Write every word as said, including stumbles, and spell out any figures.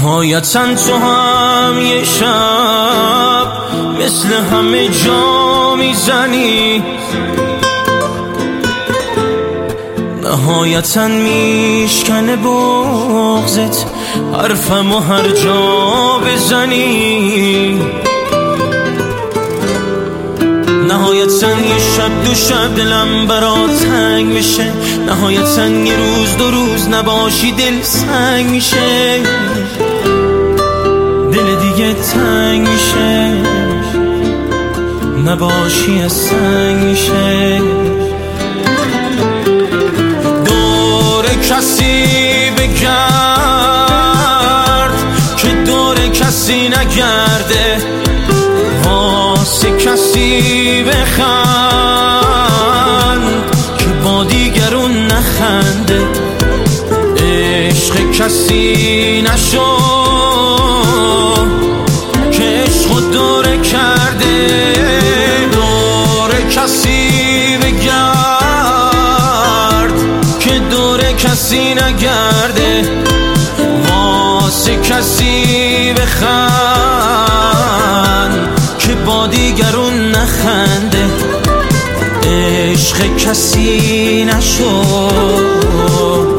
نهایتاً تو هم یه شب مثل همه جا میزنی، نهایتاً میشکنه بغضت حرفم و هر جا بزنی. نهایتاً یه شب دو شب دلم برات تنگ میشه، نهایتاً یه روز دو روز نباشی دل سنگ میشه، دل دیگه تنگ میشه، نباشی از سنگ میشه. دور کسی بگرد که دور کسی نگرده، واسه کسی بخند که با دیگرون نخنده، عشق کسی نشو که عشق دوره کرده. دور کسی بگرد که دور کسی نگرده، واسه کسی بخند که با دیگرون نخنده، عشق کسی نشو